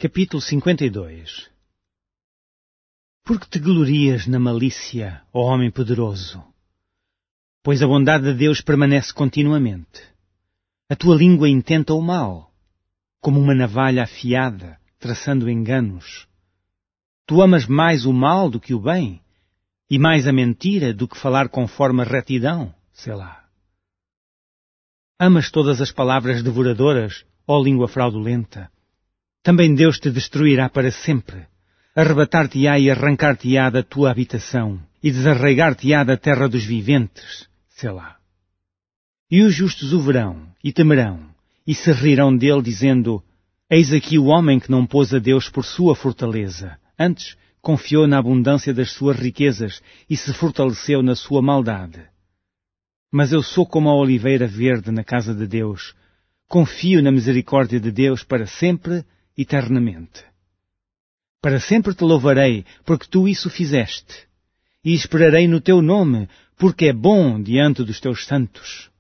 Capítulo 52. Porque te glorias na malícia, ó homem poderoso? Pois a bondade de Deus permanece continuamente. A tua língua intenta o mal, como uma navalha afiada, traçando enganos. Tu amas mais o mal do que o bem, e mais a mentira do que falar conforme a retidão, Selá. Amas todas as palavras devoradoras, ó língua fraudulenta. Também Deus te destruirá para sempre. Arrebatar-te-á e arrancar-te-á da tua habitação, e desarraigar-te-á da terra dos viventes, Selá. E os justos o verão, e temerão, e se rirão dele, dizendo: Eis aqui o homem que não pôs a Deus por sua fortaleza, antes confiou na abundância das suas riquezas, e se fortaleceu na sua maldade. Mas eu sou como a oliveira verde na casa de Deus, confio na misericórdia de Deus para sempre, eternamente. Para sempre te louvarei, porque tu isso fizeste, e esperarei no teu nome, porque é bom diante dos teus santos.